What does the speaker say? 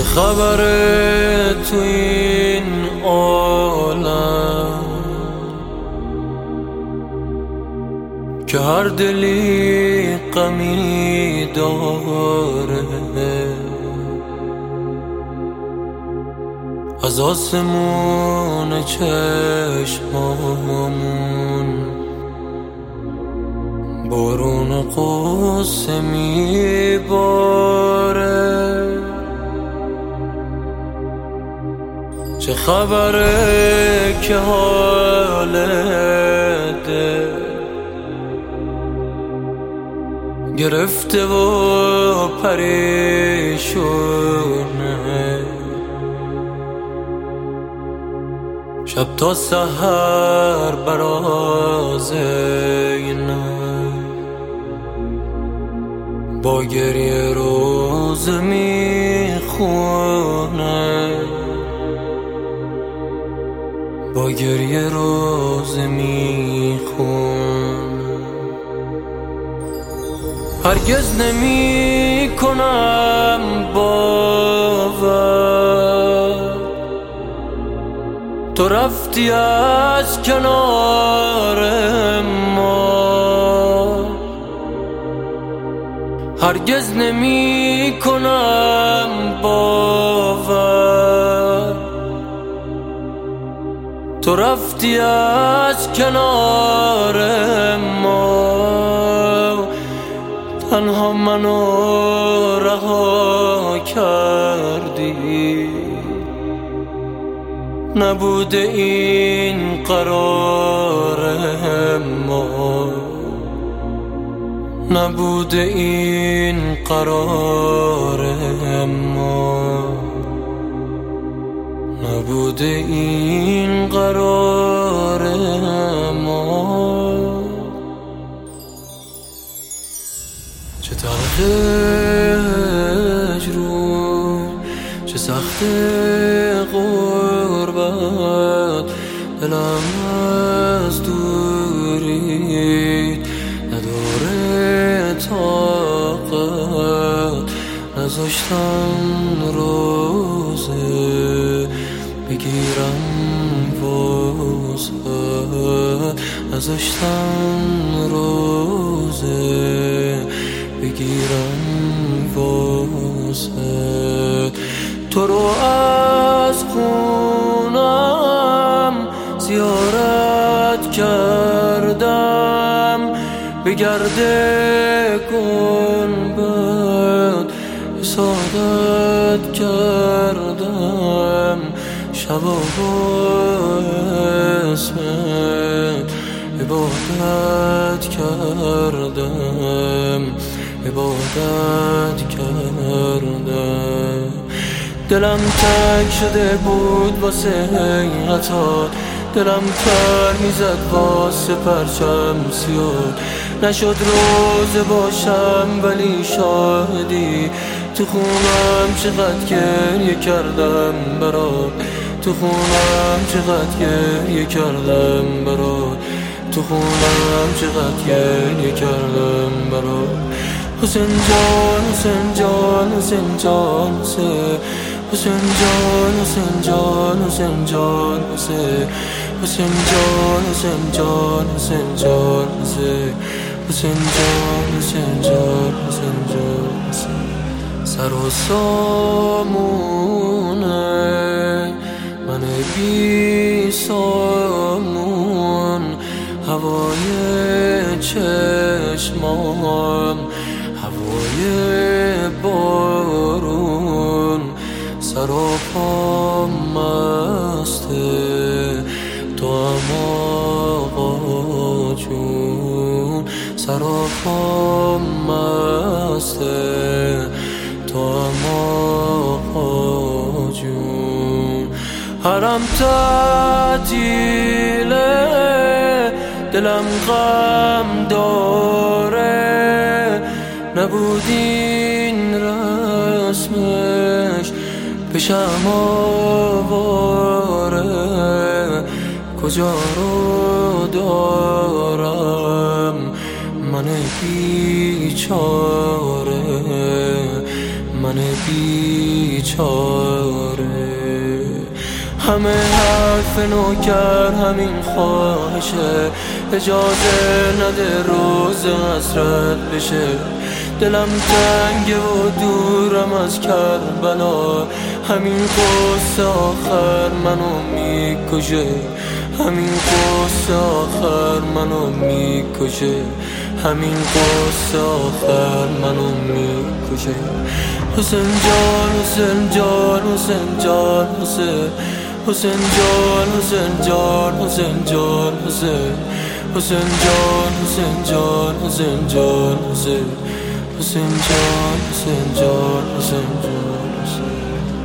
چه خبره تو این عالم که هر دلی غمی داره؟ از آسمون چشمامون بارون قصه میباره. چه خبره که حال دل گرفته و پریشونه؟ شب تا سحر براز اینه با گریه روز میخونه، با گریه روز میخونه. هرگز نمی کنم باور تو رفتی از کنار ما. هرگز نمی کنم باور تو رفتی از کنار ما. تنها منو رها کردی، نبوده این قرار ما، نبوده این قرار ما، نبوده این قرار ما. چه تلخ هجرون، چه سخت غربت، دلم از دوریت نداره طاقت. نذاشتم روزه بگیرم وسعت، نذاشتم روزه بگیرم وسعت. تو رو از خونم زیارت کردم، به گرد گنبد حسادت کردم. شب و اسمت عبادت کردم، عبادت کردم. دلم تنگ شده بود واسه حقیقتات، دلم تر میزد واسه پرچم سیاد. نشد روز باشم ولی شاهدی، تو خونم چقدر گریه کردم برات، تو خونم چقدر گریه کردم برات، تو خونم چقدر گریه کردم برات. حسین جان، حسین جان، حسین جان، حسین جان، حسین جان، حسین جان، حسین جان، حسین جان، حسین جان، حسین جان، حسین جان، حسین جان. سر و سامونه من بی سامون، هوای چشمام هوای بارون. سر و پام مسته تو هم آقا جون، سر و پام مسته تو هم آقا جون. حرم تعطیله دلم غم داره، نبود این رسمش پیشم آواره. کجا رو دارم من بیچاره، من بیچاره. بیچاره. همه حرف نوکر همین خواهشه، اجازه نده روز حسرت بشه. دلم تنگه و دورم از کربلا، همین قصه آخر منو میکشه. همین قصه آخر منو میکشه. همین قصه آخر منو میکشه. حسین جان حسین جان حسین جان حسین حسین جان حسین جان حسین جان حسین حسین جان حسین جان حسین جان حسین حسین جان حسین جان حسین جان حسین.